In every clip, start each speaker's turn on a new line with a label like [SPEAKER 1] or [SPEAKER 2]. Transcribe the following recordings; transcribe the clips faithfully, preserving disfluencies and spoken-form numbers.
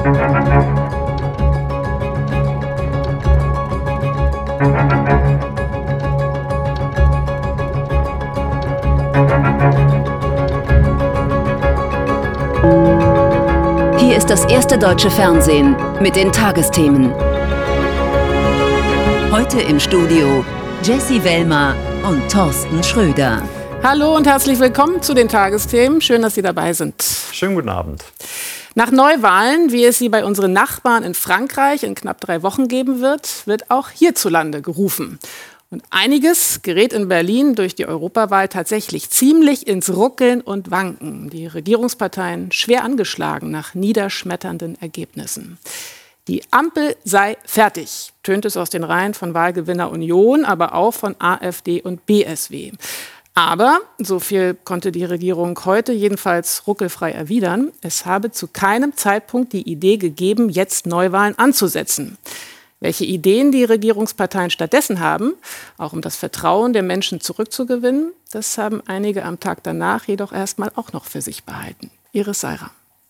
[SPEAKER 1] Hier ist das erste deutsche Fernsehen mit den Tagesthemen. Heute im Studio Jessie Wellmer und Thorsten Schröder.
[SPEAKER 2] Hallo und herzlich willkommen zu den Tagesthemen. Schön, dass Sie dabei sind.
[SPEAKER 3] Schönen guten Abend.
[SPEAKER 2] Nach Neuwahlen, wie es sie bei unseren Nachbarn in Frankreich in knapp drei Wochen geben wird, wird auch hierzulande gerufen. Und einiges gerät in Berlin durch die Europawahl tatsächlich ziemlich ins Ruckeln und Wanken. Die Regierungsparteien schwer angeschlagen nach niederschmetternden Ergebnissen. Die Ampel sei fertig, tönt es aus den Reihen von Wahlgewinner Union, aber auch von AfD und B S W. Aber, so viel konnte die Regierung heute jedenfalls ruckelfrei erwidern, es habe zu keinem Zeitpunkt die Idee gegeben, jetzt Neuwahlen anzusetzen. Welche Ideen die Regierungsparteien stattdessen haben, auch um das Vertrauen der Menschen zurückzugewinnen, das haben einige am Tag danach jedoch erstmal auch noch für sich behalten. Iris Seirer.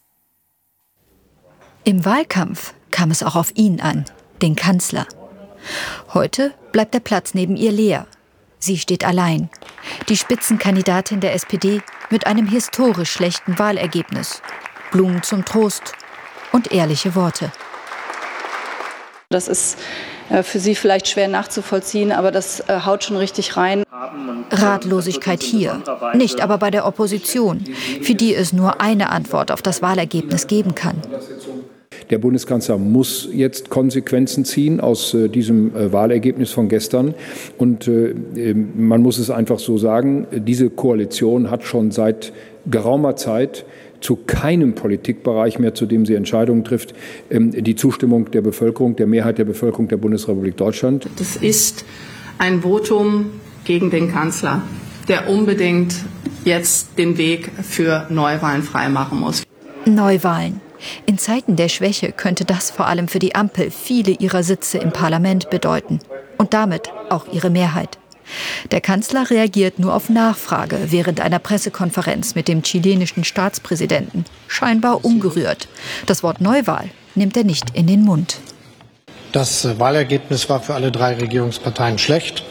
[SPEAKER 4] Im Wahlkampf kam es auch auf ihn an, den Kanzler. Heute bleibt der Platz neben ihr leer. Sie steht allein. Die Spitzenkandidatin der S P D mit einem historisch schlechten Wahlergebnis. Blumen zum Trost und ehrliche Worte.
[SPEAKER 5] Das ist für Sie vielleicht schwer nachzuvollziehen, aber das haut schon richtig rein.
[SPEAKER 4] Ratlosigkeit hier, nicht aber bei der Opposition, für die es nur eine Antwort auf das Wahlergebnis geben kann.
[SPEAKER 6] Der Bundeskanzler muss jetzt Konsequenzen ziehen aus äh, diesem äh, Wahlergebnis von gestern. Und äh, man muss es einfach so sagen, diese Koalition hat schon seit geraumer Zeit zu keinem Politikbereich mehr, zu dem sie Entscheidungen trifft, ähm, die Zustimmung der Bevölkerung, der Mehrheit der Bevölkerung der Bundesrepublik Deutschland.
[SPEAKER 7] Das ist ein Votum gegen den Kanzler, der unbedingt jetzt den Weg für Neuwahlen freimachen muss.
[SPEAKER 4] Neuwahlen. In Zeiten der Schwäche könnte das vor allem für die Ampel viele ihrer Sitze im Parlament bedeuten. Und damit auch ihre Mehrheit. Der Kanzler reagiert nur auf Nachfrage während einer Pressekonferenz mit dem chilenischen Staatspräsidenten. Scheinbar ungerührt. Das Wort Neuwahl nimmt er nicht in den Mund.
[SPEAKER 8] Das Wahlergebnis war für alle drei Regierungsparteien schlecht.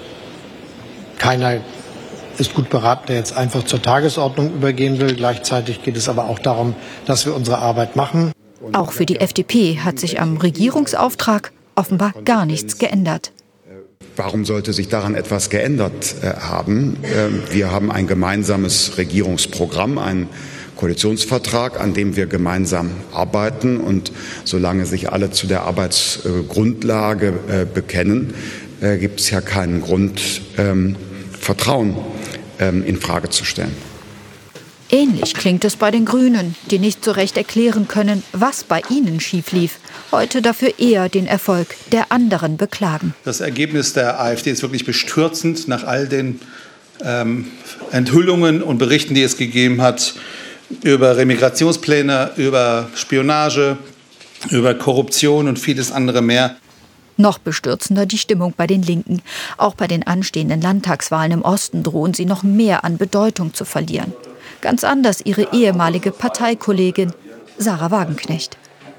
[SPEAKER 8] Keiner ist gut beraten, der jetzt einfach zur Tagesordnung übergehen will. Gleichzeitig geht es aber auch darum, dass wir unsere Arbeit machen.
[SPEAKER 4] Auch für die F D P hat sich am Regierungsauftrag offenbar gar nichts geändert.
[SPEAKER 9] Warum sollte sich daran etwas geändert äh, haben? Äh, wir haben ein gemeinsames Regierungsprogramm, einen Koalitionsvertrag, an dem wir gemeinsam arbeiten. Und solange sich alle zu der Arbeitsgrundlage äh, bekennen, äh, gibt es ja keinen Grund, ähm, Vertrauen ähm, in Frage zu stellen.
[SPEAKER 4] Ähnlich klingt es bei den Grünen, die nicht so recht erklären können, was bei ihnen schief lief. Heute dafür eher den Erfolg der anderen beklagen.
[SPEAKER 10] Das Ergebnis der AfD ist wirklich bestürzend nach all den ähm, Enthüllungen und Berichten, die es gegeben hat über Remigrationspläne, über Spionage, über Korruption und vieles andere mehr.
[SPEAKER 4] Noch bestürzender die Stimmung bei den Linken. Auch bei den anstehenden Landtagswahlen im Osten drohen sie noch mehr an Bedeutung zu verlieren. Ganz anders ihre ehemalige Parteikollegin Sarah Wagenknecht.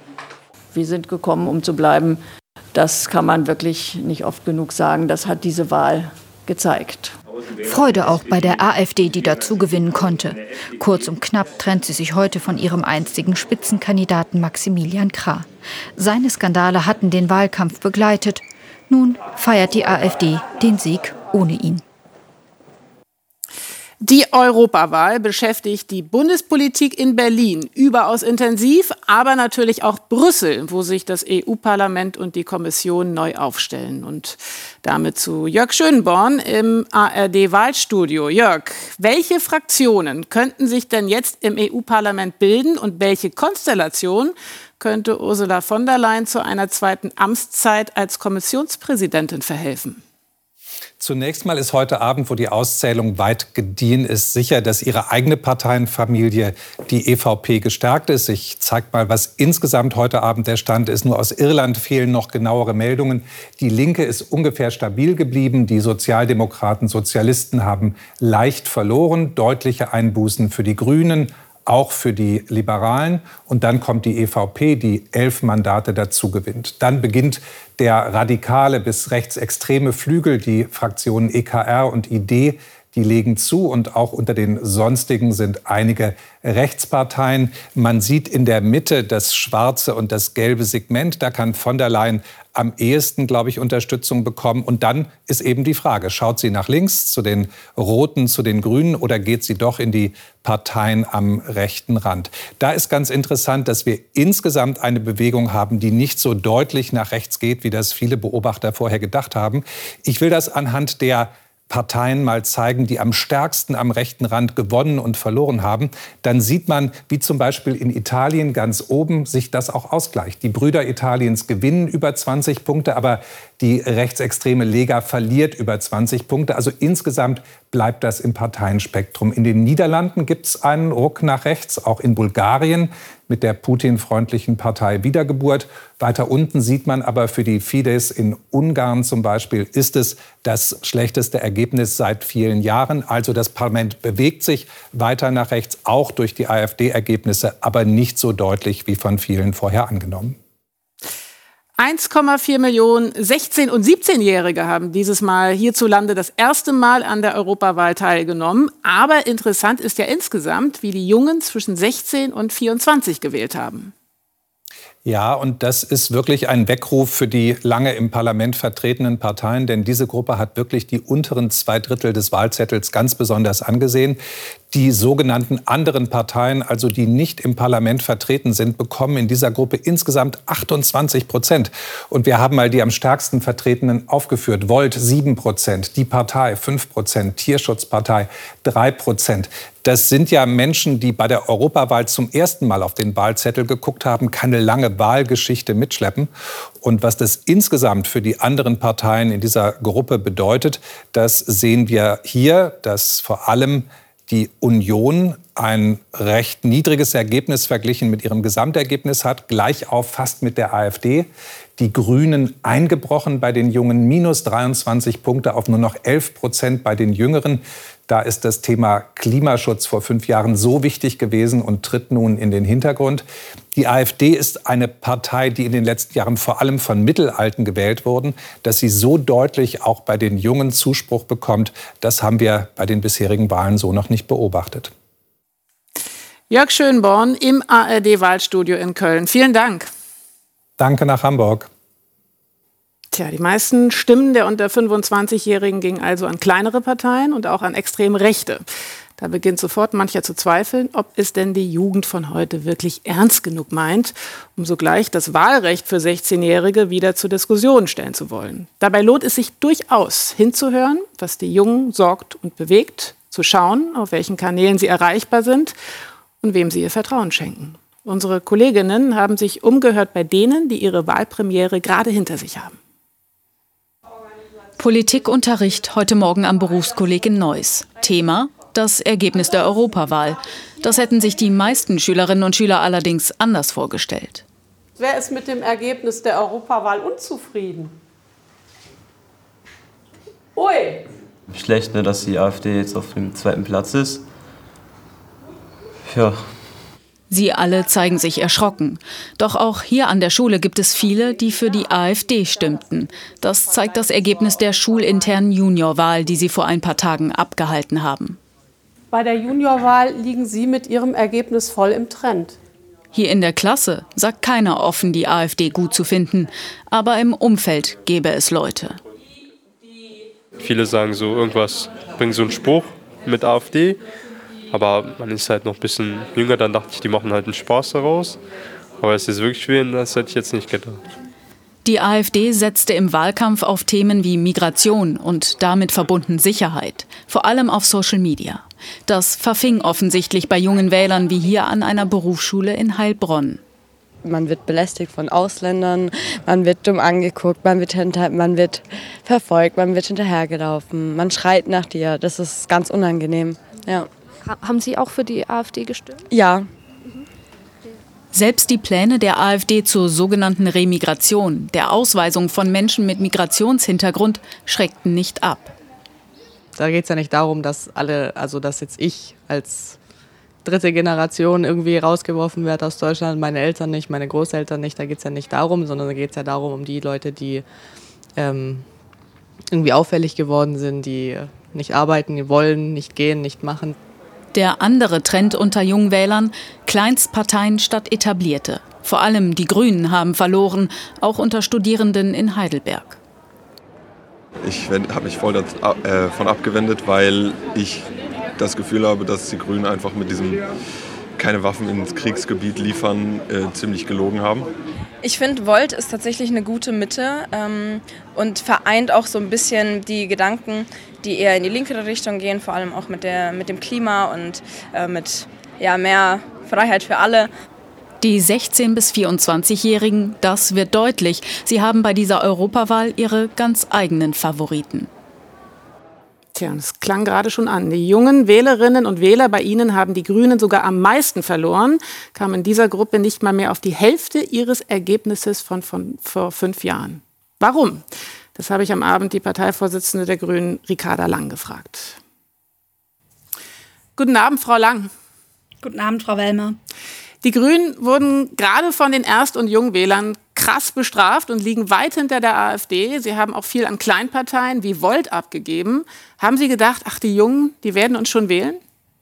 [SPEAKER 11] Wir sind gekommen, um zu bleiben. Das kann man wirklich nicht oft genug sagen. Das hat diese Wahl gezeigt.
[SPEAKER 4] Freude auch bei der AfD, die dazu gewinnen konnte. Kurz und knapp trennt sie sich heute von ihrem einstigen Spitzenkandidaten Maximilian Krah. Seine Skandale hatten den Wahlkampf begleitet. Nun feiert die AfD den Sieg ohne ihn.
[SPEAKER 2] Die Europawahl beschäftigt die Bundespolitik in Berlin überaus intensiv, aber natürlich auch Brüssel, wo sich das E U-Parlament und die Kommission neu aufstellen. Und damit zu Jörg Schönborn im A R D-Wahlstudio. Jörg, welche Fraktionen könnten sich denn jetzt im E U-Parlament bilden und welche Konstellation könnte Ursula von der Leyen zu einer zweiten Amtszeit als Kommissionspräsidentin verhelfen?
[SPEAKER 12] Zunächst mal ist heute Abend, wo die Auszählung weit gediehen ist, sicher, dass ihre eigene Parteienfamilie, die E V P, gestärkt ist. Ich zeige mal, was insgesamt heute Abend der Stand ist. Nur aus Irland fehlen noch genauere Meldungen. Die Linke ist ungefähr stabil geblieben. Die Sozialdemokraten, Sozialisten haben leicht verloren. Deutliche Einbußen für die Grünen. auch für die Liberalen. Und dann kommt die E V P, die elf Mandate dazu gewinnt. Dann beginnt der radikale bis rechtsextreme Flügel, die Fraktionen E K R und I D, die legen zu. Und auch unter den Sonstigen sind einige Rechtsparteien. Man sieht in der Mitte das schwarze und das gelbe Segment. Da kann von der Leyen am ehesten, glaube ich, Unterstützung bekommen. Und dann ist eben die Frage, schaut sie nach links zu den Roten, zu den Grünen oder geht sie doch in die Parteien am rechten Rand? Da ist ganz interessant, dass wir insgesamt eine Bewegung haben, die nicht so deutlich nach rechts geht, wie das viele Beobachter vorher gedacht haben. Ich will das anhand der Parteien mal zeigen, die am stärksten am rechten Rand gewonnen und verloren haben, dann sieht man, wie zum Beispiel in Italien ganz oben sich das auch ausgleicht. Die Brüder Italiens gewinnen über zwanzig Punkte, aber die rechtsextreme Lega verliert über zwanzig Punkte. Also insgesamt bleibt das im Parteienspektrum. In den Niederlanden gibt es einen Ruck nach rechts, auch in Bulgarien mit der Putin-freundlichen Partei Wiedergeburt. Weiter unten sieht man aber für die Fidesz in Ungarn zum Beispiel, ist es das schlechteste Ergebnis seit vielen Jahren. Also das Parlament bewegt sich weiter nach rechts, auch durch die AfD-Ergebnisse, aber nicht so deutlich wie von vielen vorher angenommen.
[SPEAKER 2] eins Komma vier Millionen sechzehn- und siebzehnjährige haben dieses Mal hierzulande das erste Mal an der Europawahl teilgenommen. Aber interessant ist ja insgesamt, wie die Jungen zwischen sechzehn und vierundzwanzig gewählt haben.
[SPEAKER 12] Ja, und das ist wirklich ein Weckruf für die lange im Parlament vertretenen Parteien, denn diese Gruppe hat wirklich die unteren zwei Drittel des Wahlzettels ganz besonders angesehen. Die sogenannten anderen Parteien, also die nicht im Parlament vertreten sind, bekommen in dieser Gruppe insgesamt achtundzwanzig Prozent. Und wir haben mal die am stärksten Vertretenen aufgeführt. Volt sieben Prozent, die Partei fünf Prozent, Tierschutzpartei drei Prozent. Das sind ja Menschen, die bei der Europawahl zum ersten Mal auf den Wahlzettel geguckt haben, keine lange Wahlgeschichte mitschleppen. Und was das insgesamt für die anderen Parteien in dieser Gruppe bedeutet, das sehen wir hier, dass vor allem die Union ein recht niedriges Ergebnis verglichen mit ihrem Gesamtergebnis hat, gleich auf fast mit der AfD. Die Grünen eingebrochen bei den Jungen, minus dreiundzwanzig Punkte auf nur noch elf Prozent bei den Jüngeren. Da ist das Thema Klimaschutz vor fünf Jahren so wichtig gewesen und tritt nun in den Hintergrund. Die AfD ist eine Partei, die in den letzten Jahren vor allem von Mittelalten gewählt wurden. Dass sie so deutlich auch bei den Jungen Zuspruch bekommt, das haben wir bei den bisherigen Wahlen so noch nicht beobachtet.
[SPEAKER 2] Jörg Schönborn im A R D-Wahlstudio in Köln. Vielen Dank.
[SPEAKER 12] Danke nach Hamburg.
[SPEAKER 2] Tja, die meisten Stimmen der unter fünfundzwanzigjährigen gingen also an kleinere Parteien und auch an extrem Rechte. Da beginnt sofort mancher zu zweifeln, ob es denn die Jugend von heute wirklich ernst genug meint, um sogleich das Wahlrecht für sechzehnjährige wieder zur Diskussion stellen zu wollen. Dabei lohnt es sich durchaus hinzuhören, was die Jungen sorgt und bewegt, zu schauen, auf welchen Kanälen sie erreichbar sind und wem sie ihr Vertrauen schenken. Unsere Kolleginnen haben sich umgehört bei denen, die ihre Wahlpremiere gerade hinter sich haben.
[SPEAKER 3] Politikunterricht heute Morgen am Berufskolleg in Neuss. Thema: das Ergebnis der Europawahl. Das hätten sich die meisten Schülerinnen und Schüler allerdings anders vorgestellt.
[SPEAKER 13] Wer ist mit dem Ergebnis der Europawahl unzufrieden? Ui!
[SPEAKER 14] Schlecht, ne, dass die AfD jetzt auf dem zweiten Platz ist. Ja.
[SPEAKER 3] Sie alle zeigen sich erschrocken. Doch auch hier an der Schule gibt es viele, die für die AfD stimmten. Das zeigt das Ergebnis der schulinternen Juniorwahl, die sie vor ein paar Tagen abgehalten haben.
[SPEAKER 13] Bei der Juniorwahl liegen Sie mit Ihrem Ergebnis voll im Trend.
[SPEAKER 3] Hier in der Klasse sagt keiner offen, die AfD gut zu finden. Aber im Umfeld gäbe es Leute.
[SPEAKER 15] Viele sagen so, irgendwas bringt so einen Spruch mit AfD. Aber man ist halt noch ein bisschen jünger, dann dachte ich, die machen halt einen Spaß daraus. Aber es ist wirklich schwer, das hätte ich jetzt nicht gedacht.
[SPEAKER 3] Die AfD setzte im Wahlkampf auf Themen wie Migration und damit verbunden Sicherheit, vor allem auf Social Media. Das verfing offensichtlich bei jungen Wählern wie hier an einer Berufsschule in Heilbronn.
[SPEAKER 16] Man wird belästigt von Ausländern, man wird dumm angeguckt, man wird, hinter, man wird verfolgt, man wird hinterhergelaufen, man schreit nach dir. Das ist ganz unangenehm. Ja.
[SPEAKER 17] Haben Sie auch für die AfD gestimmt?
[SPEAKER 16] Ja.
[SPEAKER 3] Selbst die Pläne der AfD zur sogenannten Remigration, der Ausweisung von Menschen mit Migrationshintergrund, schreckten nicht ab.
[SPEAKER 18] Da geht es ja nicht darum, dass alle, also dass jetzt ich als dritte Generation irgendwie rausgeworfen werde aus Deutschland. Meine Eltern nicht, meine Großeltern nicht. Da geht es ja nicht darum, sondern da geht es ja darum, um die Leute, die ähm, irgendwie auffällig geworden sind, die nicht arbeiten wollen, nicht gehen, nicht machen.
[SPEAKER 3] Der andere Trend unter Jungwählern: Kleinstparteien statt etablierte. Vor allem die Grünen haben verloren, auch unter Studierenden in Heidelberg.
[SPEAKER 19] Ich habe mich voll davon abgewendet, weil ich das Gefühl habe, dass die Grünen einfach mit diesem keine Waffen ins Kriegsgebiet liefern äh, ziemlich gelogen haben.
[SPEAKER 20] Ich finde, Volt ist tatsächlich eine gute Mitte ähm, und vereint auch so ein bisschen die Gedanken, die eher in die linkere Richtung gehen, vor allem auch mit, der, mit dem Klima und äh, mit ja, mehr Freiheit für alle.
[SPEAKER 3] Die sechzehn- bis vierundzwanzigjährigen, das wird deutlich. Sie haben bei dieser Europawahl ihre ganz eigenen Favoriten.
[SPEAKER 2] Tja, das klang gerade schon an. Die jungen Wählerinnen und Wähler bei Ihnen haben die Grünen sogar am meisten verloren, kamen in dieser Gruppe nicht mal mehr auf die Hälfte ihres Ergebnisses von, von vor fünf Jahren. Warum? Das habe ich am Abend die Parteivorsitzende der Grünen, Ricarda Lang, gefragt. Guten Abend, Frau Lang.
[SPEAKER 21] Guten Abend, Frau Wellmer.
[SPEAKER 2] Die Grünen wurden gerade von den Erst- und Jungwählern krass bestraft und liegen weit hinter der AfD. Sie haben auch viel an Kleinparteien wie Volt abgegeben. Haben Sie gedacht, ach, die Jungen, die werden uns schon wählen?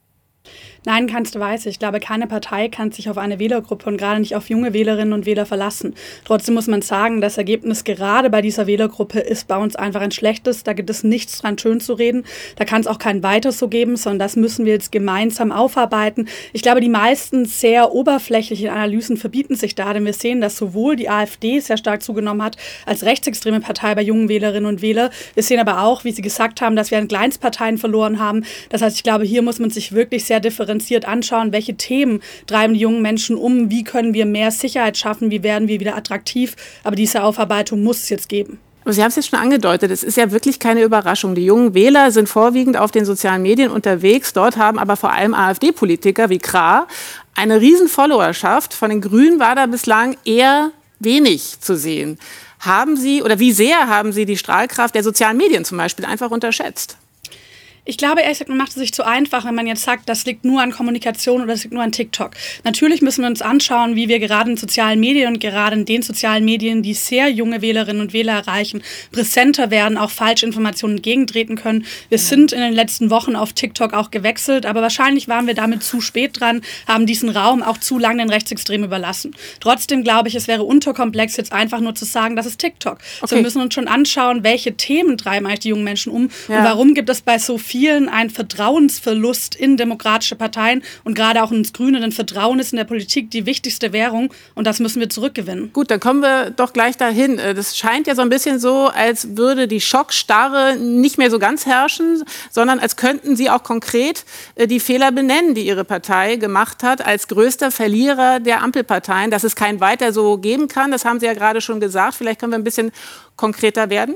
[SPEAKER 21] Nein, keinesweise. Ich glaube, keine Partei kann sich auf eine Wählergruppe und gerade nicht auf junge Wählerinnen und Wähler verlassen. Trotzdem muss man sagen, das Ergebnis gerade bei dieser Wählergruppe ist bei uns einfach ein schlechtes. Da gibt es nichts dran, schön zu reden. Da kann es auch kein Weiter so geben, sondern das müssen wir jetzt gemeinsam aufarbeiten. Ich glaube, die meisten sehr oberflächlichen Analysen verbieten sich da, denn wir sehen, dass sowohl die AfD sehr stark zugenommen hat als rechtsextreme Partei bei jungen Wählerinnen und Wählern. Wir sehen aber auch, wie Sie gesagt haben, dass wir an Kleinstparteien verloren haben. Das heißt, ich glaube, hier muss man sich wirklich sehr differenzieren anschauen, welche Themen treiben die jungen Menschen um, wie können wir mehr Sicherheit schaffen, wie werden wir wieder attraktiv. Aber diese Aufarbeitung muss es jetzt geben.
[SPEAKER 2] Aber Sie haben es jetzt schon angedeutet, es ist ja wirklich keine Überraschung. Die jungen Wähler sind vorwiegend auf den sozialen Medien unterwegs. Dort haben aber vor allem AfD-Politiker wie Krah eine riesen Followerschaft. Von den Grünen war da bislang eher wenig zu sehen. Haben Sie oder wie sehr haben Sie die Strahlkraft der sozialen Medien zum Beispiel einfach unterschätzt?
[SPEAKER 21] Ich glaube, ehrlich gesagt, man macht es sich zu einfach, wenn man jetzt sagt, das liegt nur an Kommunikation oder das liegt nur an TikTok. Natürlich müssen wir uns anschauen, wie wir gerade in sozialen Medien und gerade in den sozialen Medien, die sehr junge Wählerinnen und Wähler erreichen, präsenter werden, auch Falschinformationen entgegentreten können. Wir sind in den letzten Wochen auf TikTok auch gewechselt, aber wahrscheinlich waren wir damit zu spät dran, haben diesen Raum auch zu lange den Rechtsextremen überlassen. Trotzdem glaube ich, es wäre unterkomplex, jetzt einfach nur zu sagen, das ist TikTok. Okay. Also wir müssen uns schon anschauen, welche Themen treiben eigentlich die jungen Menschen um ja. und warum gibt es bei so vielen einen Vertrauensverlust in demokratische Parteien und gerade auch ins Grüne, denn Vertrauen ist in der Politik die wichtigste Währung und das müssen wir zurückgewinnen.
[SPEAKER 2] Gut, dann kommen wir doch gleich dahin. Das scheint ja so ein bisschen so, als würde die Schockstarre nicht mehr so ganz herrschen, sondern als könnten Sie auch konkret die Fehler benennen, die Ihre Partei gemacht hat, als größter Verlierer der Ampelparteien, dass es kein Weiter so geben kann. Das haben Sie ja gerade schon gesagt. Vielleicht können wir ein bisschen konkreter werden.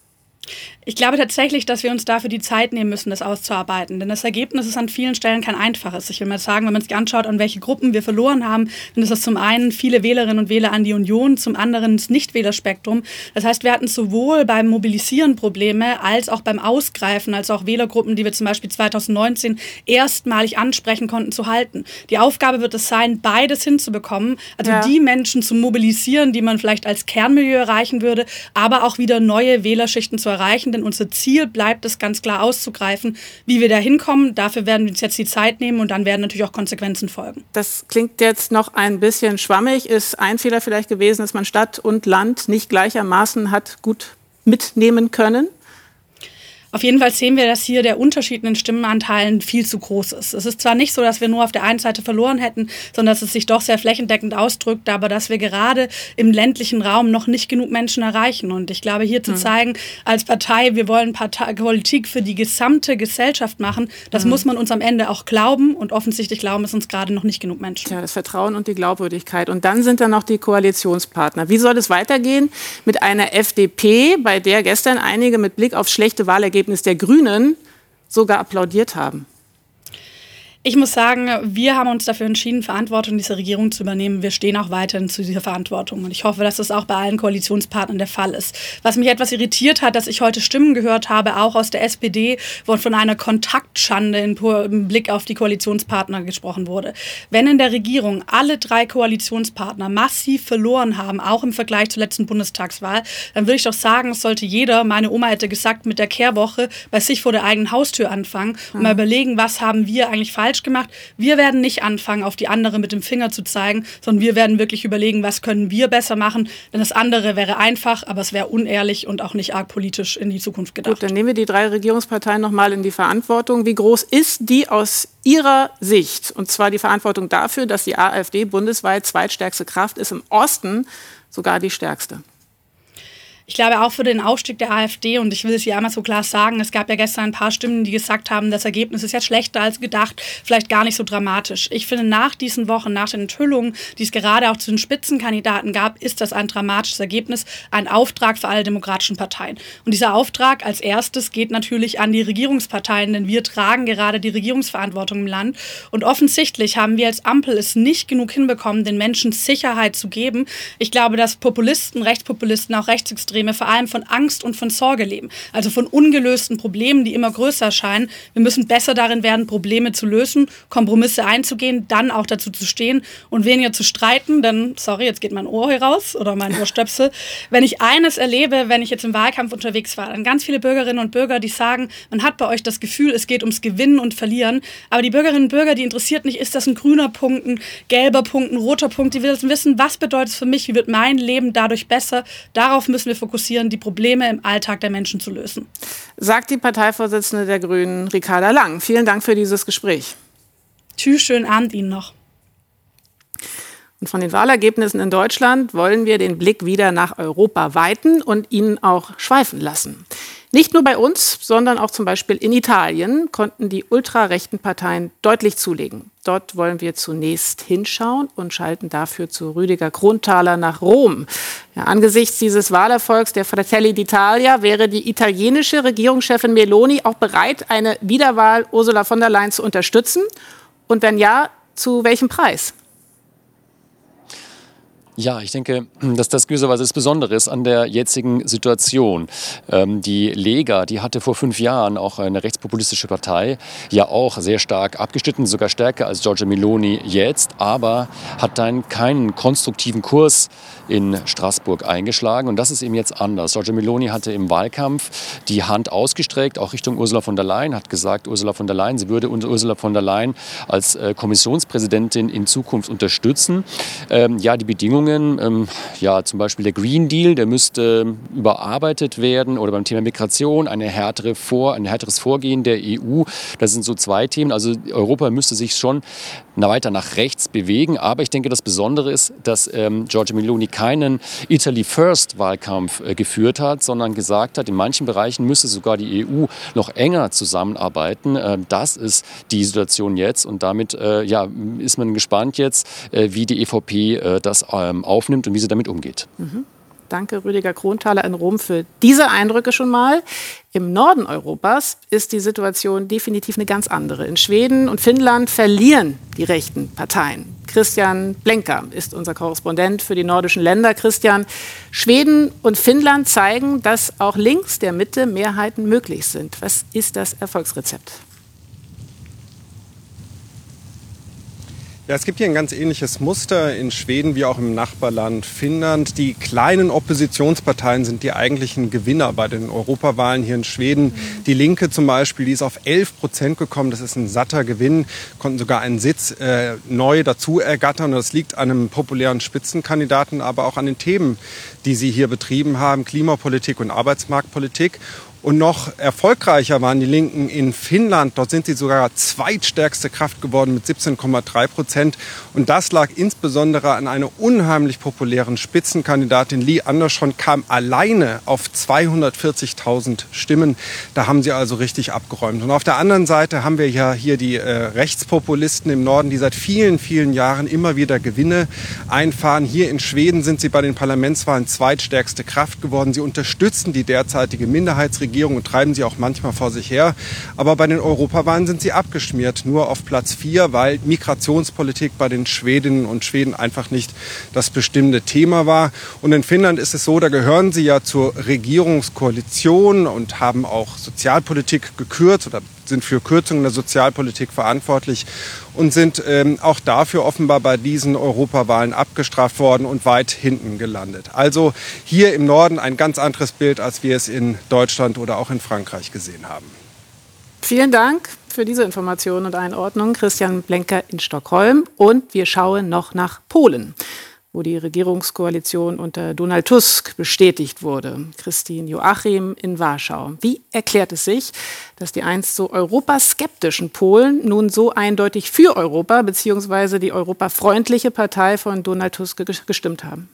[SPEAKER 21] Ich glaube tatsächlich, dass wir uns dafür die Zeit nehmen müssen, das auszuarbeiten. Denn das Ergebnis ist an vielen Stellen kein einfaches. Ich will mal sagen, wenn man sich anschaut, an welche Gruppen wir verloren haben, dann ist das zum einen viele Wählerinnen und Wähler an die Union, zum anderen das Nichtwählerspektrum. Das heißt, wir hatten sowohl beim Mobilisieren Probleme, als auch beim Ausgreifen, als auch Wählergruppen, die wir zum Beispiel zweitausendneunzehn erstmalig ansprechen konnten, zu halten. Die Aufgabe wird es sein, beides hinzubekommen. Also ja. die Menschen zu mobilisieren, die man vielleicht als Kernmilieu erreichen würde, aber auch wieder neue Wählerschichten zu erreichen. Denn unser Ziel bleibt es ganz klar auszugreifen, wie wir da hinkommen. Dafür werden wir uns jetzt die Zeit nehmen und dann werden natürlich auch Konsequenzen folgen.
[SPEAKER 2] Das klingt jetzt noch ein bisschen schwammig. Ist ein Fehler vielleicht gewesen, dass man Stadt und Land nicht gleichermaßen hat gut mitnehmen können?
[SPEAKER 21] Auf jeden Fall sehen wir, dass hier der Unterschied in den Stimmenanteilen viel zu groß ist. Es ist zwar nicht so, dass wir nur auf der einen Seite verloren hätten, sondern dass es sich doch sehr flächendeckend ausdrückt, aber dass wir gerade im ländlichen Raum noch nicht genug Menschen erreichen. Und ich glaube, hier zu mhm. zeigen, als Partei, wir wollen Partei, Politik für die gesamte Gesellschaft machen, das mhm. muss man uns am Ende auch glauben. Und offensichtlich glauben es uns gerade noch nicht genug Menschen.
[SPEAKER 2] Ja, das Vertrauen und die Glaubwürdigkeit. Und dann sind da noch die Koalitionspartner. Wie soll es weitergehen mit einer F D P, bei der gestern einige mit Blick auf schlechte Wahlergebnisse der Grünen sogar applaudiert haben?
[SPEAKER 21] Ich muss sagen, wir haben uns dafür entschieden, Verantwortung dieser Regierung zu übernehmen. Wir stehen auch weiterhin zu dieser Verantwortung. Und ich hoffe, dass das auch bei allen Koalitionspartnern der Fall ist. Was mich etwas irritiert hat, dass ich heute Stimmen gehört habe, auch aus der S P D, wo von einer Kontaktschande im Blick auf die Koalitionspartner gesprochen wurde. Wenn in der Regierung alle drei Koalitionspartner massiv verloren haben, auch im Vergleich zur letzten Bundestagswahl, dann würde ich doch sagen, es sollte jeder, meine Oma hätte gesagt, mit der Kehrwoche bei sich vor der eigenen Haustür anfangen und mal überlegen, was haben wir eigentlich falsch gemacht. Wir werden nicht anfangen, auf die andere mit dem Finger zu zeigen, sondern wir werden wirklich überlegen, was können wir besser machen, denn das andere wäre einfach, aber es wäre unehrlich und auch nicht arg politisch in die Zukunft gedacht.
[SPEAKER 2] Gut, dann nehmen wir die drei Regierungsparteien noch mal in die Verantwortung. Wie groß ist die aus Ihrer Sicht? Und zwar die Verantwortung dafür, dass die AfD bundesweit zweitstärkste Kraft ist, im Osten sogar die stärkste.
[SPEAKER 21] Ich glaube auch für den Aufstieg der AfD, und ich will es hier einmal so klar sagen, es gab ja gestern ein paar Stimmen, die gesagt haben, das Ergebnis ist jetzt schlechter als gedacht, vielleicht gar nicht so dramatisch. Ich finde, nach diesen Wochen, nach den Enthüllungen, die es gerade auch zu den Spitzenkandidaten gab, ist das ein dramatisches Ergebnis, ein Auftrag für alle demokratischen Parteien. Und dieser Auftrag als erstes geht natürlich an die Regierungsparteien, denn wir tragen gerade die Regierungsverantwortung im Land. Und offensichtlich haben wir als Ampel es nicht genug hinbekommen, den Menschen Sicherheit zu geben. Ich glaube, dass Populisten, Rechtspopulisten, auch Rechtsextreme vor allem von Angst und von Sorge leben, also von ungelösten Problemen, die immer größer erscheinen. Wir müssen besser darin werden, Probleme zu lösen, Kompromisse einzugehen, dann auch dazu zu stehen und weniger zu streiten, denn, sorry, jetzt geht mein Ohr hier raus oder mein Ohrstöpsel. Wenn ich eines erlebe, wenn ich jetzt im Wahlkampf unterwegs war, dann ganz viele Bürgerinnen und Bürger, die sagen, man hat bei euch das Gefühl, es geht ums Gewinnen und Verlieren, aber die Bürgerinnen und Bürger, die interessiert nicht, ist das ein grüner Punkt, ein gelber Punkt, ein roter Punkt, die will wissen, was bedeutet es für mich, wie wird mein Leben dadurch besser, darauf müssen wir fokussieren. fokussieren, die Probleme im Alltag der Menschen zu lösen.
[SPEAKER 2] Sagt die Parteivorsitzende der Grünen, Ricarda Lang. Vielen Dank für dieses Gespräch.
[SPEAKER 21] Tschüss, schönen Abend Ihnen noch.
[SPEAKER 2] Und von den Wahlergebnissen in Deutschland wollen wir den Blick wieder nach Europa weiten und ihn auch schweifen lassen. Nicht nur bei uns, sondern auch zum Beispiel in Italien konnten die ultrarechten Parteien deutlich zulegen. Dort wollen wir zunächst hinschauen und schalten dafür zu Rüdiger Kronthaler nach Rom. Ja, angesichts dieses Wahlerfolgs der Fratelli d'Italia wäre die italienische Regierungschefin Meloni auch bereit, eine Wiederwahl Ursula von der Leyen zu unterstützen? Und wenn ja, zu welchem Preis?
[SPEAKER 1] Ja, ich denke, dass das gewisserweise das Besondere ist an der jetzigen Situation. Ähm, die Lega, die hatte vor fünf Jahren auch eine rechtspopulistische Partei, ja auch sehr stark abgeschnitten, sogar stärker als Giorgia Meloni jetzt, aber hat dann keinen konstruktiven Kurs in Straßburg eingeschlagen. Und das ist eben jetzt anders. Giorgia Meloni hatte im Wahlkampf die Hand ausgestreckt, auch Richtung Ursula von der Leyen, hat gesagt, Ursula von der Leyen, sie würde Ursula von der Leyen als äh, Kommissionspräsidentin in Zukunft unterstützen. Ähm, ja, die Bedingungen Ähm, ja, zum Beispiel der Green Deal, der müsste ähm, überarbeitet werden, oder beim Thema Migration eine härtere Vor, ein härteres Vorgehen der E U. Das sind so zwei Themen. Also Europa müsste sich schon weiter nach rechts bewegen. Aber ich denke, das Besondere ist, dass ähm, Giorgia Meloni keinen Italy First Wahlkampf äh, geführt hat, sondern gesagt hat, in manchen Bereichen müsste sogar die E U noch enger zusammenarbeiten. Äh, das ist die Situation jetzt. Und damit äh, ja, ist man gespannt jetzt, äh, wie die E V P äh, das ähm, aufnimmt und wie sie damit umgeht.
[SPEAKER 2] Mhm. Danke, Rüdiger Kronthaler in Rom, für diese Eindrücke schon mal. Im Norden Europas ist die Situation definitiv eine ganz andere. In Schweden und Finnland verlieren die rechten Parteien. Christian Blenker ist unser Korrespondent für die nordischen Länder. Christian, Schweden und Finnland zeigen, dass auch links der Mitte Mehrheiten möglich sind. Was ist das Erfolgsrezept?
[SPEAKER 22] Ja, es gibt hier ein ganz ähnliches Muster in Schweden wie auch im Nachbarland Finnland. Die kleinen Oppositionsparteien sind die eigentlichen Gewinner bei den Europawahlen hier in Schweden. Die Linke zum Beispiel, die ist auf elf Prozent gekommen. Das ist ein satter Gewinn, konnten sogar einen Sitz äh, neu dazu ergattern. Das liegt an einem populären Spitzenkandidaten, aber auch an den Themen, die sie hier betrieben haben, Klimapolitik und Arbeitsmarktpolitik. Und noch erfolgreicher waren die Linken in Finnland. Dort sind sie sogar zweitstärkste Kraft geworden mit siebzehn Komma drei Prozent. Und das lag insbesondere an einer unheimlich populären Spitzenkandidatin. Li Andersson kam alleine auf zweihundertvierzigtausend Stimmen. Da haben sie also richtig abgeräumt. Und auf der anderen Seite haben wir ja hier die äh, Rechtspopulisten im Norden, die seit vielen, vielen Jahren immer wieder Gewinne einfahren. Hier in Schweden sind sie bei den Parlamentswahlen zweitstärkste Kraft geworden. Sie unterstützen die derzeitige Minderheitsregierung Regierung und treiben sie auch manchmal vor sich her. Aber bei den Europawahlen sind sie abgeschmiert, nur auf Platz vier, weil Migrationspolitik bei den Schwedinnen und Schweden einfach nicht das bestimmende Thema war. Und in Finnland ist es so, da gehören sie ja zur Regierungskoalition und haben auch Sozialpolitik gekürzt oder sind für Kürzungen der Sozialpolitik verantwortlich und sind ähm, auch dafür offenbar bei diesen Europawahlen abgestraft worden und weit hinten gelandet. Also hier im Norden ein ganz anderes Bild, als wir es in Deutschland oder auch in Frankreich gesehen haben.
[SPEAKER 2] Vielen Dank für diese Informationen und Einordnung, Christian Blenker in Stockholm. Und wir schauen noch nach Polen, wo die Regierungskoalition unter Donald Tusk bestätigt wurde. Christine Joachim in Warschau. Wie erklärt es sich, dass die einst so europaskeptischen Polen nun so eindeutig für Europa bzw. die europafreundliche Partei von Donald Tusk gestimmt haben?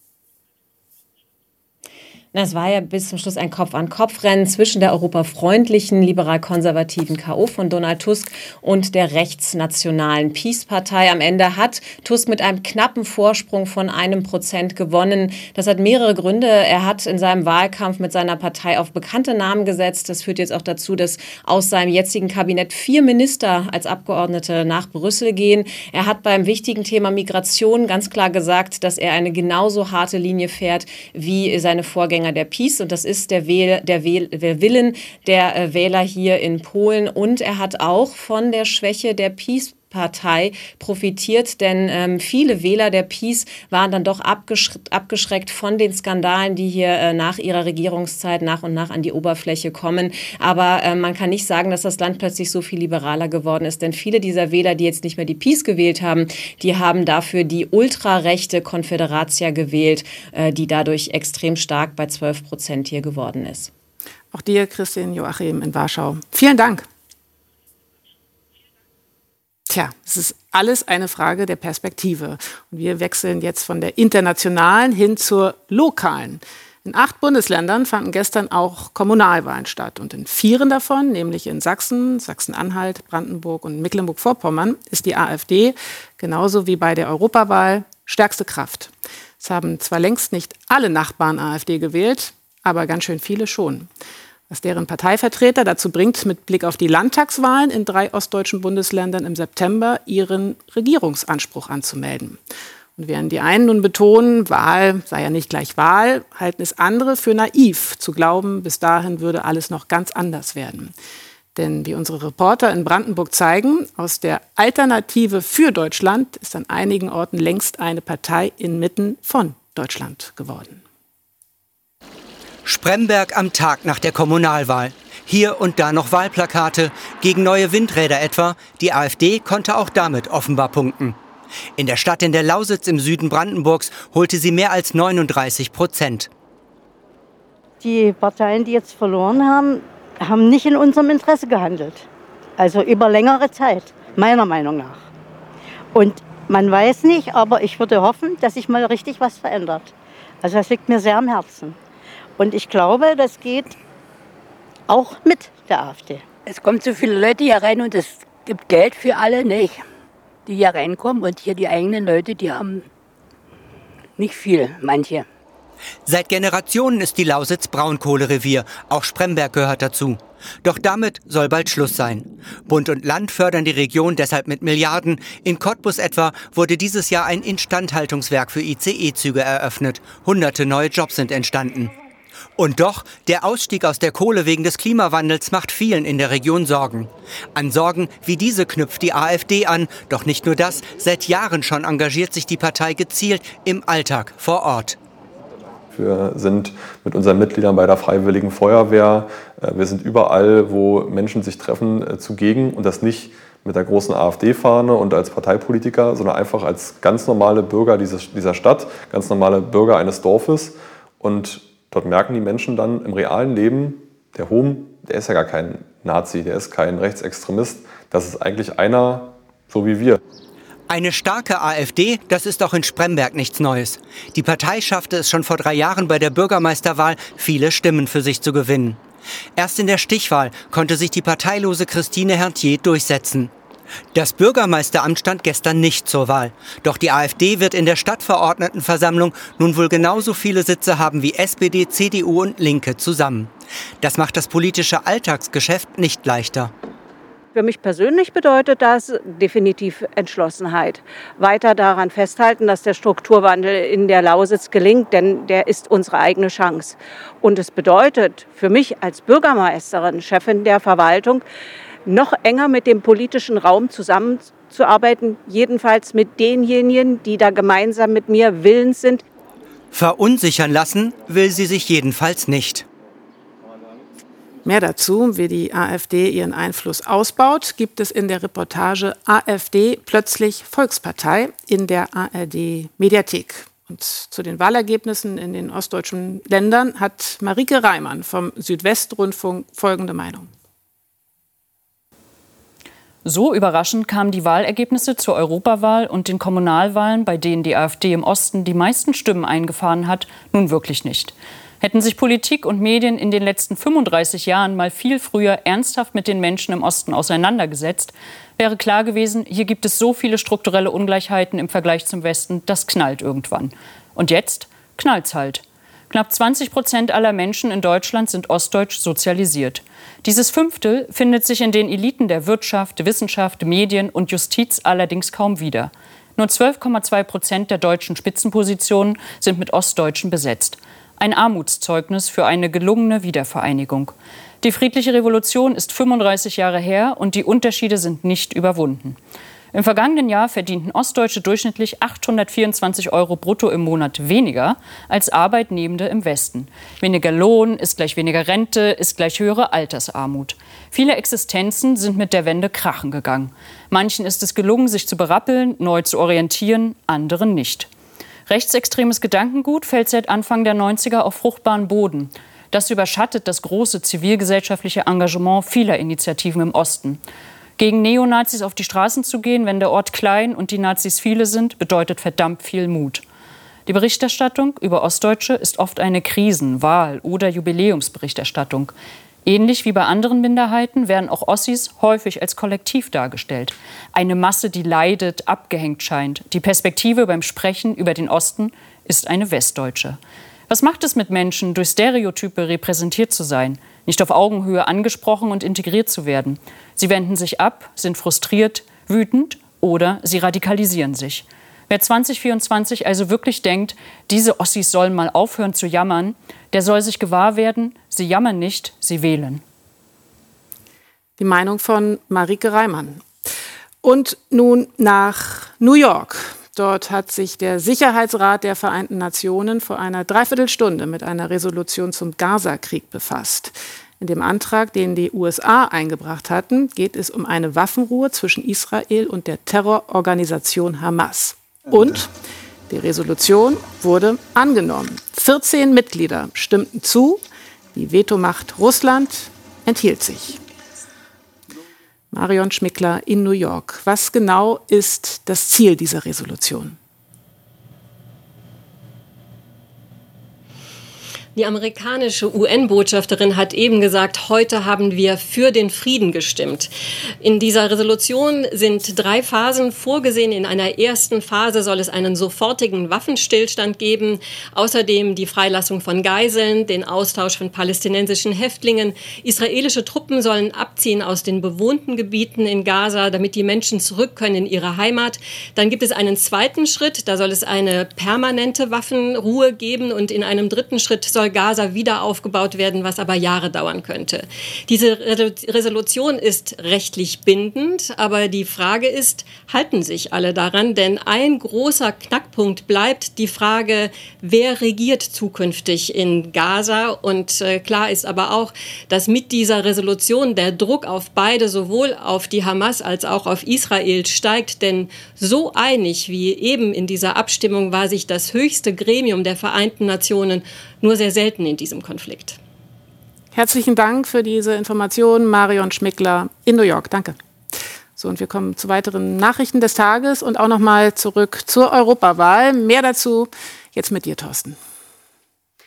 [SPEAKER 5] Es war ja bis zum Schluss ein Kopf-an-Kopf-Rennen zwischen der europafreundlichen, liberal-konservativen K O von Donald Tusk und der rechtsnationalen PiS-Partei. Am Ende hat Tusk mit einem knappen Vorsprung von einem Prozent gewonnen. Das hat mehrere Gründe. Er hat in seinem Wahlkampf mit seiner Partei auf bekannte Namen gesetzt. Das führt jetzt auch dazu, dass aus seinem jetzigen Kabinett vier Minister als Abgeordnete nach Brüssel gehen. Er hat beim wichtigen Thema Migration ganz klar gesagt, dass er eine genauso harte Linie fährt wie seine Vorgänger der PiS, und das ist der, Wähl, der, Wähl, der Willen der äh, Wähler hier in Polen. Und er hat auch von der Schwäche der PiS Partei profitiert, denn ähm, viele Wähler der PiS waren dann doch abgeschreckt, abgeschreckt von den Skandalen, die hier äh, nach ihrer Regierungszeit nach und nach an die Oberfläche kommen. Aber äh, man kann nicht sagen, dass das Land plötzlich so viel liberaler geworden ist, denn viele dieser Wähler, die jetzt nicht mehr die PiS gewählt haben, die haben dafür die ultrarechte Konfederacja gewählt, äh, die dadurch extrem stark bei zwölf Prozent hier geworden ist.
[SPEAKER 2] Auch dir, Christine Joachim in Warschau. Vielen Dank. Tja, es ist alles eine Frage der Perspektive. Und wir wechseln jetzt von der internationalen hin zur lokalen. In acht Bundesländern fanden gestern auch Kommunalwahlen statt. Und in vieren davon, nämlich in Sachsen, Sachsen-Anhalt, Brandenburg und Mecklenburg-Vorpommern, ist die AfD, genauso wie bei der Europawahl, stärkste Kraft. Es haben zwar längst nicht alle Nachbarn AfD gewählt, aber ganz schön viele schon. Was deren Parteivertreter dazu bringt, mit Blick auf die Landtagswahlen in drei ostdeutschen Bundesländern im September ihren Regierungsanspruch anzumelden. Und während die einen nun betonen, Wahl sei ja nicht gleich Wahl, halten es andere für naiv, zu glauben, bis dahin würde alles noch ganz anders werden. Denn wie unsere Reporter in Brandenburg zeigen, aus der Alternative für Deutschland ist an einigen Orten längst eine Partei inmitten von Deutschland geworden.
[SPEAKER 6] Spremberg am Tag nach der Kommunalwahl. Hier und da noch Wahlplakate, gegen neue Windräder etwa. Die AfD konnte auch damit offenbar punkten. In der Stadt in der Lausitz im Süden Brandenburgs holte sie mehr als neununddreißig Prozent.
[SPEAKER 23] Die Parteien, die jetzt verloren haben, haben nicht in unserem Interesse gehandelt. Also über längere Zeit, meiner Meinung nach. Und man weiß nicht, aber ich würde hoffen, dass sich mal richtig was verändert. Also das liegt mir sehr am Herzen. Und ich glaube, das geht auch mit der AfD.
[SPEAKER 24] Es kommen so viele Leute hier rein und es gibt Geld für alle, nicht, die hier reinkommen. Und hier die eigenen Leute, die haben nicht viel, manche.
[SPEAKER 6] Seit Generationen ist die Lausitz Braunkohlerevier. Auch Spremberg gehört dazu. Doch damit soll bald Schluss sein. Bund und Land fördern die Region deshalb mit Milliarden. In Cottbus etwa wurde dieses Jahr ein Instandhaltungswerk für I C E-Züge eröffnet. Hunderte neue Jobs sind entstanden. Und doch, der Ausstieg aus der Kohle wegen des Klimawandels macht vielen in der Region Sorgen. An Sorgen wie diese knüpft die AfD an. Doch nicht nur das, seit Jahren schon engagiert sich die Partei gezielt im Alltag vor Ort.
[SPEAKER 25] Wir sind mit unseren Mitgliedern bei der Freiwilligen Feuerwehr. Wir sind überall, wo Menschen sich treffen, zugegen. Und das nicht mit der großen AfD-Fahne und als Parteipolitiker, sondern einfach als ganz normale Bürger dieser Stadt, ganz normale Bürger eines Dorfes. Und dort merken die Menschen dann im realen Leben, der Hom, der ist ja gar kein Nazi, der ist kein Rechtsextremist. Das ist eigentlich einer, so wie wir.
[SPEAKER 6] Eine starke AfD, das ist auch in Spremberg nichts Neues. Die Partei schaffte es schon vor drei Jahren bei der Bürgermeisterwahl, viele Stimmen für sich zu gewinnen. Erst in der Stichwahl konnte sich die parteilose Christine Herthier durchsetzen. Das Bürgermeisteramt stand gestern nicht zur Wahl. Doch die AfD wird in der Stadtverordnetenversammlung nun wohl genauso viele Sitze haben wie S P D, C D U und Linke zusammen. Das macht das politische Alltagsgeschäft nicht leichter.
[SPEAKER 7] Für mich persönlich bedeutet das definitiv Entschlossenheit. Weiter daran festhalten, dass der Strukturwandel in der Lausitz gelingt, denn der ist unsere eigene Chance. Und es bedeutet für mich als Bürgermeisterin, Chefin der Verwaltung, noch enger mit dem politischen Raum zusammenzuarbeiten, jedenfalls mit denjenigen, die da gemeinsam mit mir willens sind.
[SPEAKER 6] Verunsichern lassen will sie sich jedenfalls nicht.
[SPEAKER 2] Mehr dazu, wie die AfD ihren Einfluss ausbaut, gibt es in der Reportage AfD plötzlich Volkspartei in der A R D-Mediathek. Und zu den Wahlergebnissen in den ostdeutschen Ländern hat Marike Reimann vom Südwestrundfunk folgende Meinung.
[SPEAKER 8] So überraschend kamen die Wahlergebnisse zur Europawahl und den Kommunalwahlen, bei denen die AfD im Osten die meisten Stimmen eingefahren hat, nun wirklich nicht. Hätten sich Politik und Medien in den letzten fünfunddreißig Jahren mal viel früher ernsthaft mit den Menschen im Osten auseinandergesetzt, wäre klar gewesen, hier gibt es so viele strukturelle Ungleichheiten im Vergleich zum Westen, das knallt irgendwann. Und jetzt knallt's halt. Knapp zwanzig Prozent aller Menschen in Deutschland sind ostdeutsch sozialisiert. Dieses Fünftel findet sich in den Eliten der Wirtschaft, Wissenschaft, Medien und Justiz allerdings kaum wieder. Nur zwölf Komma zwei Prozent der deutschen Spitzenpositionen sind mit Ostdeutschen besetzt. Ein Armutszeugnis für eine gelungene Wiedervereinigung. Die friedliche Revolution ist fünfunddreißig Jahre her und die Unterschiede sind nicht überwunden. Im vergangenen Jahr verdienten Ostdeutsche durchschnittlich achthundertvierundzwanzig Euro brutto im Monat weniger als Arbeitnehmende im Westen. Weniger Lohn ist gleich weniger Rente, ist gleich höhere Altersarmut. Viele Existenzen sind mit der Wende krachen gegangen. Manchen ist es gelungen, sich zu berappeln, neu zu orientieren, anderen nicht. Rechtsextremes Gedankengut fällt seit Anfang der neunziger auf fruchtbaren Boden. Das überschattet das große zivilgesellschaftliche Engagement vieler Initiativen im Osten. Gegen Neonazis auf die Straßen zu gehen, wenn der Ort klein und die Nazis viele sind, bedeutet verdammt viel Mut. Die Berichterstattung über Ostdeutsche ist oft eine Krisen-, Wahl- oder Jubiläumsberichterstattung. Ähnlich wie bei anderen Minderheiten werden auch Ossis häufig als Kollektiv dargestellt. Eine Masse, die leidet, abgehängt scheint. Die Perspektive beim Sprechen über den Osten ist eine westdeutsche. Was macht es mit Menschen, durch Stereotype repräsentiert zu sein, nicht auf Augenhöhe angesprochen und integriert zu werden? Sie wenden sich ab, sind frustriert, wütend oder sie radikalisieren sich. Wer zwanzig vierundzwanzig also wirklich denkt, diese Ossis sollen mal aufhören zu jammern, der soll sich gewahr werden, sie jammern nicht, sie wählen.
[SPEAKER 2] Die Meinung von Marike Reimann. Und nun nach New York. Dort hat sich der Sicherheitsrat der Vereinten Nationen vor einer Dreiviertelstunde mit einer Resolution zum Gaza-Krieg befasst. In dem Antrag, den die U S A eingebracht hatten, geht es um eine Waffenruhe zwischen Israel und der Terrororganisation Hamas. Und die Resolution wurde angenommen. vierzehn Mitglieder stimmten zu, die Vetomacht Russland enthielt sich. Marion Schmickler in New York. Was genau ist das Ziel dieser Resolution?
[SPEAKER 9] Die amerikanische U N-Botschafterin hat eben gesagt, heute haben wir für den Frieden gestimmt. In dieser Resolution sind drei Phasen vorgesehen. In einer ersten Phase soll es einen sofortigen Waffenstillstand geben. Außerdem die Freilassung von Geiseln, den Austausch von palästinensischen Häftlingen. Israelische Truppen sollen abziehen aus den bewohnten Gebieten in Gaza, damit die Menschen zurück können in ihre Heimat. Dann gibt es einen zweiten Schritt. Da soll es eine permanente Waffenruhe geben. Und in einem dritten Schritt soll Gaza wieder aufgebaut werden, was aber Jahre dauern könnte. Diese Resolution ist rechtlich bindend, aber die Frage ist, halten sich alle daran? Denn ein großer Knackpunkt bleibt die Frage, wer regiert zukünftig in Gaza? Und äh, klar ist aber auch, dass mit dieser Resolution der Druck auf beide, sowohl auf die Hamas als auch auf Israel steigt. Denn so einig wie eben in dieser Abstimmung war sich das höchste Gremium der Vereinten Nationen nur sehr selten in diesem Konflikt.
[SPEAKER 2] Herzlichen Dank für diese Information, Marion Schmickler in New York. Danke. So, und wir kommen zu weiteren Nachrichten des Tages und auch noch mal zurück zur Europawahl. Mehr dazu jetzt mit dir, Thorsten.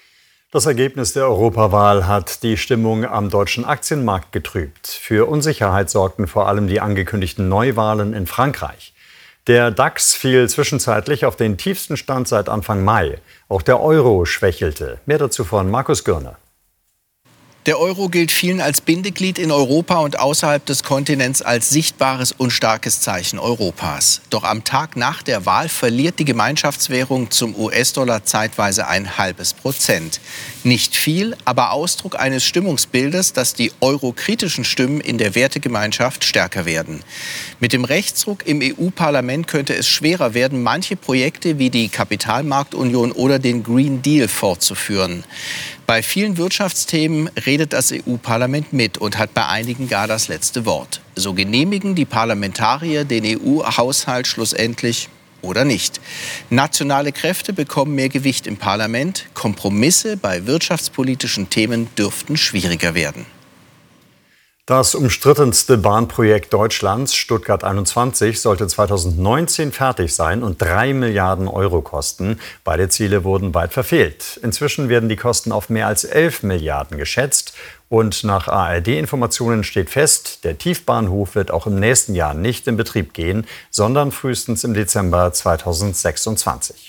[SPEAKER 4] Das Ergebnis der Europawahl hat die Stimmung am deutschen Aktienmarkt getrübt. Für Unsicherheit sorgten vor allem die angekündigten Neuwahlen in Frankreich. Der DAX fiel zwischenzeitlich auf den tiefsten Stand seit Anfang Mai. Auch der Euro schwächelte. Mehr dazu von Markus Görner.
[SPEAKER 10] Der Euro gilt vielen als Bindeglied in Europa und außerhalb des Kontinents als sichtbares und starkes Zeichen Europas. Doch am Tag nach der Wahl verliert die Gemeinschaftswährung zum U S-Dollar zeitweise ein halbes Prozent. Nicht viel, aber Ausdruck eines Stimmungsbildes, dass die eurokritischen Stimmen in der Wertegemeinschaft stärker werden. Mit dem Rechtsruck im E U-Parlament könnte es schwerer werden, manche Projekte wie die Kapitalmarktunion oder den Green Deal fortzuführen. Bei vielen Wirtschaftsthemen redet das E U-Parlament mit und hat bei einigen gar das letzte Wort. So genehmigen die Parlamentarier den E U-Haushalt schlussendlich oder nicht. Nationale Kräfte bekommen mehr Gewicht im Parlament. Kompromisse bei wirtschaftspolitischen Themen dürften schwieriger werden.
[SPEAKER 4] Das umstrittenste Bahnprojekt Deutschlands, Stuttgart einundzwanzig, sollte zweitausendneunzehn fertig sein und drei Milliarden Euro kosten. Beide Ziele wurden weit verfehlt. Inzwischen werden die Kosten auf mehr als elf Milliarden geschätzt. Und nach A R D-Informationen steht fest, der Tiefbahnhof wird auch im nächsten Jahr nicht in Betrieb gehen, sondern frühestens im Dezember zweitausendsechsundzwanzig.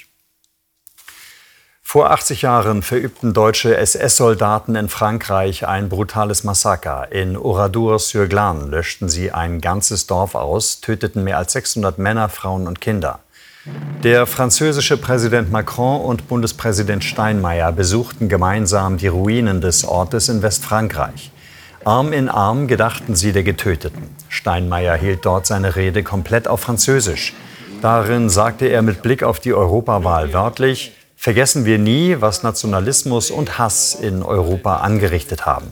[SPEAKER 4] Vor achtzig Jahren verübten deutsche S S-Soldaten in Frankreich ein brutales Massaker. In Oradour-sur-Glane löschten sie ein ganzes Dorf aus, töteten mehr als sechshundert Männer, Frauen und Kinder. Der französische Präsident Macron und Bundespräsident Steinmeier besuchten gemeinsam die Ruinen des Ortes in Westfrankreich. Arm in Arm gedachten sie der Getöteten. Steinmeier hielt dort seine Rede komplett auf Französisch. Darin sagte er mit Blick auf die Europawahl wörtlich: Vergessen wir nie, was Nationalismus und Hass in Europa angerichtet haben.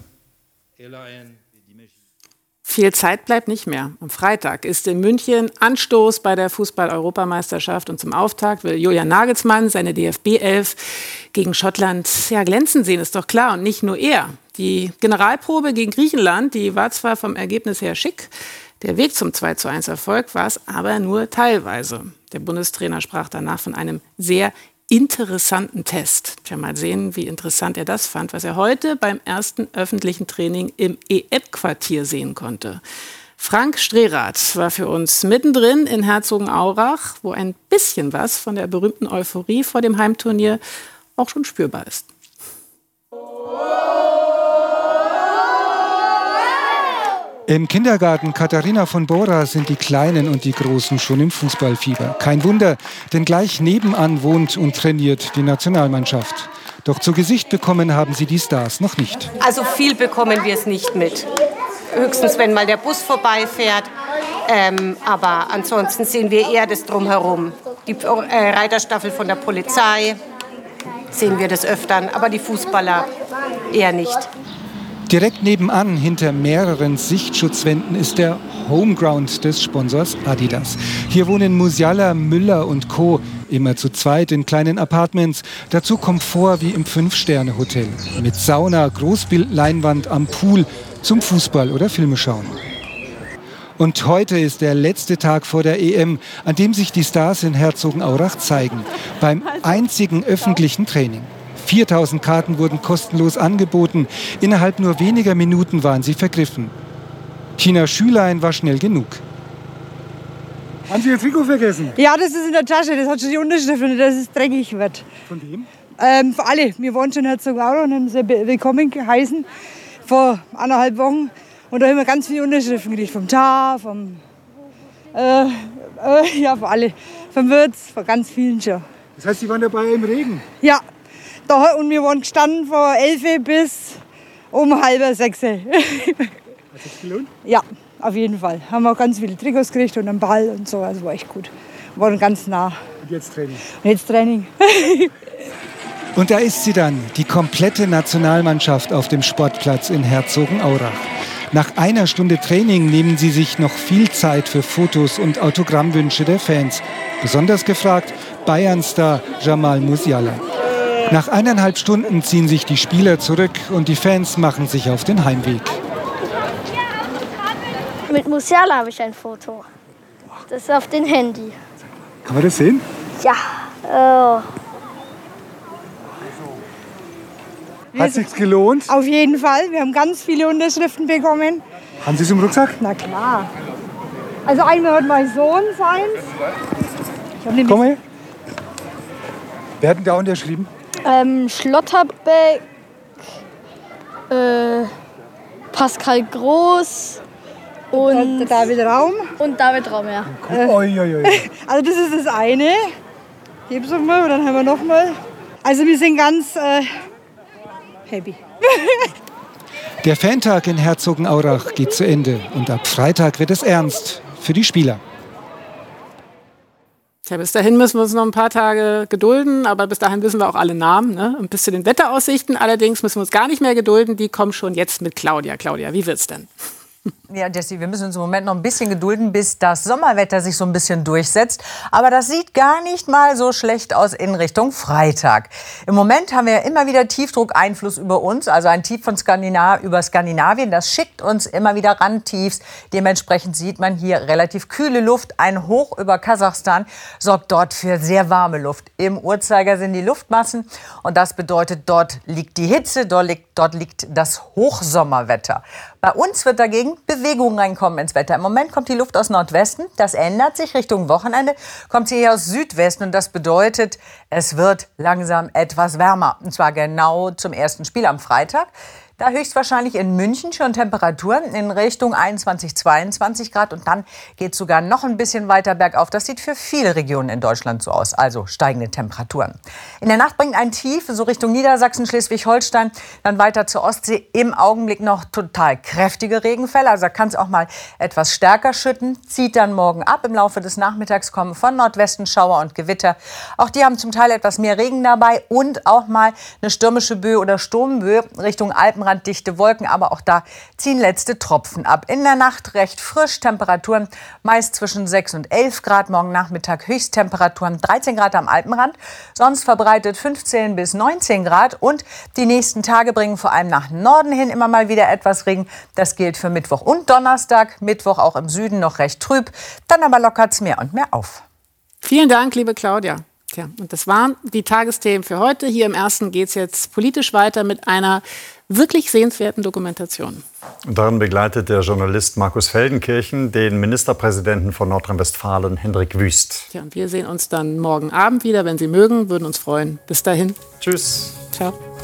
[SPEAKER 2] Viel Zeit bleibt nicht mehr. Am Freitag ist in München Anstoß bei der Fußball-Europameisterschaft und zum Auftakt will Julian Nagelsmann seine D F B elf gegen Schottland ja glänzen sehen, ist doch klar. Und nicht nur er. Die Generalprobe gegen Griechenland, die war zwar vom Ergebnis her schick, der Weg zum zwei zu eins Erfolg war es aber nur teilweise. Der Bundestrainer sprach danach von einem sehr interessanten Test. Tja, mal sehen, wie interessant er das fand, was er heute beim ersten öffentlichen Training im E M-Quartier sehen konnte. Frank Strehrath war für uns mittendrin in Herzogenaurach, wo ein bisschen was von der berühmten Euphorie vor dem Heimturnier auch schon spürbar ist.
[SPEAKER 11] Im Kindergarten Katharina von Bora sind die Kleinen und die Großen schon im Fußballfieber. Kein Wunder, denn gleich nebenan wohnt und trainiert die Nationalmannschaft. Doch zu Gesicht bekommen haben sie die Stars noch nicht.
[SPEAKER 12] Also viel bekommen wir es nicht mit. Höchstens, wenn mal der Bus vorbeifährt. Ähm, aber ansonsten sehen wir eher das Drumherum. Die äh, Reiterstaffel von der Polizei sehen wir des Öfteren, aber die Fußballer eher nicht.
[SPEAKER 11] Direkt nebenan, hinter mehreren Sichtschutzwänden, ist der Homeground des Sponsors Adidas. Hier wohnen Musiala, Müller und Co. immer zu zweit in kleinen Apartments. Dazu Komfort wie im Fünf-Sterne-Hotel. Mit Sauna, Großbildleinwand am Pool zum Fußball oder Filme schauen. Und heute ist der letzte Tag vor der E M, an dem sich die Stars in Herzogenaurach zeigen. Beim einzigen öffentlichen Training. viertausend Karten wurden kostenlos angeboten. Innerhalb nur weniger Minuten waren sie vergriffen. Tina Schülein war schnell genug.
[SPEAKER 14] Haben Sie Ihr Trikot vergessen?
[SPEAKER 26] Ja, das ist in der Tasche. Das hat schon die Unterschrift, dass es dreckig wird.
[SPEAKER 14] Von wem?
[SPEAKER 26] Ähm, für alle. Wir waren schon in Herzogenaurach und haben sie willkommen geheißen vor anderthalb Wochen. Und da haben wir ganz viele Unterschriften gekriegt. Vom T A, vom, äh, äh, ja, für alle. Vom Wirtz, von ganz vielen schon.
[SPEAKER 14] Das heißt, Sie waren dabei im Regen?
[SPEAKER 26] Ja. Da, und wir waren gestanden von elf bis um halb sechs. Hat
[SPEAKER 14] das gelohnt?
[SPEAKER 26] Ja, auf jeden Fall. Haben wir ganz viele Trikots gekriegt und einen Ball und so. Also war echt gut. Wir waren ganz nah.
[SPEAKER 14] Und jetzt Training?
[SPEAKER 26] Und jetzt Training.
[SPEAKER 11] Und da ist sie dann, die komplette Nationalmannschaft auf dem Sportplatz in Herzogenaurach. Nach einer Stunde Training nehmen sie sich noch viel Zeit für Fotos und Autogrammwünsche der Fans. Besonders gefragt Bayern-Star Jamal Musiala. Nach eineinhalb Stunden ziehen sich die Spieler zurück und die Fans machen sich auf den Heimweg.
[SPEAKER 27] Mit Musiala habe ich ein Foto. Das ist auf dem Handy.
[SPEAKER 14] Kann man das sehen?
[SPEAKER 27] Ja. Oh.
[SPEAKER 14] Hat sich's gelohnt?
[SPEAKER 26] Auf jeden Fall. Wir haben ganz viele Unterschriften bekommen.
[SPEAKER 14] Haben Sie es im Rucksack?
[SPEAKER 26] Na klar. Also einmal hat mein Sohn seins. Ich hab nämlich
[SPEAKER 14] Komm her. Wer hat denn da unterschrieben?
[SPEAKER 27] Ähm, Schlotterbeck, äh, Pascal Groß und
[SPEAKER 26] der David Raum.
[SPEAKER 27] Und David Raum, ja.
[SPEAKER 26] Äh,
[SPEAKER 14] oi, oi, oi.
[SPEAKER 26] Also das ist das eine. Gib's doch mal, und dann haben wir noch mal. Also wir sind ganz äh, happy.
[SPEAKER 11] Der Fantag in Herzogenaurach geht zu Ende und ab Freitag wird es ernst für die Spieler.
[SPEAKER 2] Ja, bis dahin müssen wir uns noch ein paar Tage gedulden, aber bis dahin wissen wir auch alle Namen. Ne? Und bis zu den Wetteraussichten allerdings müssen wir uns gar nicht mehr gedulden. Die kommen schon jetzt mit Claudia. Claudia, wie wird's denn?
[SPEAKER 13] Ja, Jessie, wir müssen uns im Moment noch ein bisschen gedulden, bis das Sommerwetter sich so ein bisschen durchsetzt. Aber das sieht gar nicht mal so schlecht aus in Richtung Freitag. Im Moment haben wir immer wieder Tiefdruckeinfluss über uns, also ein Tief von Skandinav- über Skandinavien. Das schickt uns immer wieder Randtiefs. Dementsprechend sieht man hier relativ kühle Luft. Ein Hoch über Kasachstan sorgt dort für sehr warme Luft. Im Uhrzeigersinn die Luftmassen. Und das bedeutet, dort liegt die Hitze, dort liegt, dort liegt das Hochsommerwetter. Bei uns wird dagegen Bewegung reinkommen ins Wetter. Im Moment kommt die Luft aus Nordwesten. Das ändert sich Richtung Wochenende. Kommt sie hier aus Südwesten. Und das bedeutet, es wird langsam etwas wärmer. Und zwar genau zum ersten Spiel am Freitag. Da höchstwahrscheinlich in München schon Temperaturen in Richtung einundzwanzig, zweiundzwanzig Grad. Und dann geht es sogar noch ein bisschen weiter bergauf. Das sieht für viele Regionen in Deutschland so aus. Also steigende Temperaturen. In der Nacht bringt ein Tief so Richtung Niedersachsen, Schleswig-Holstein, dann weiter zur Ostsee. Im Augenblick noch total kräftige Regenfälle. Also da kann es auch mal etwas stärker schütten. Zieht dann morgen ab. Im Laufe des Nachmittags kommen von Nordwesten Schauer und Gewitter. Auch die haben zum Teil etwas mehr Regen dabei. Und auch mal eine stürmische Böe oder Sturmböe Richtung Alpen. Dichte Wolken, aber auch da ziehen letzte Tropfen ab. In der Nacht recht frisch, Temperaturen meist zwischen sechs und elf Grad. Morgen Nachmittag Höchsttemperaturen dreizehn Grad am Alpenrand, sonst verbreitet fünfzehn bis neunzehn Grad. Und die nächsten Tage bringen vor allem nach Norden hin immer mal wieder etwas Regen. Das gilt für Mittwoch und Donnerstag. Mittwoch auch im Süden noch recht trüb, dann aber lockert es mehr und mehr auf.
[SPEAKER 2] Vielen Dank, liebe Claudia. Tja, und das waren die Tagesthemen für heute. Hier im Ersten geht es jetzt politisch weiter mit einer wirklich sehenswerten Dokumentation.
[SPEAKER 4] Und darin begleitet der Journalist Markus Feldenkirchen den Ministerpräsidenten von Nordrhein-Westfalen, Hendrik Wüst.
[SPEAKER 2] Ja, und wir sehen uns dann morgen Abend wieder, wenn Sie mögen, würden uns freuen. Bis dahin.
[SPEAKER 4] Tschüss.
[SPEAKER 2] Ciao.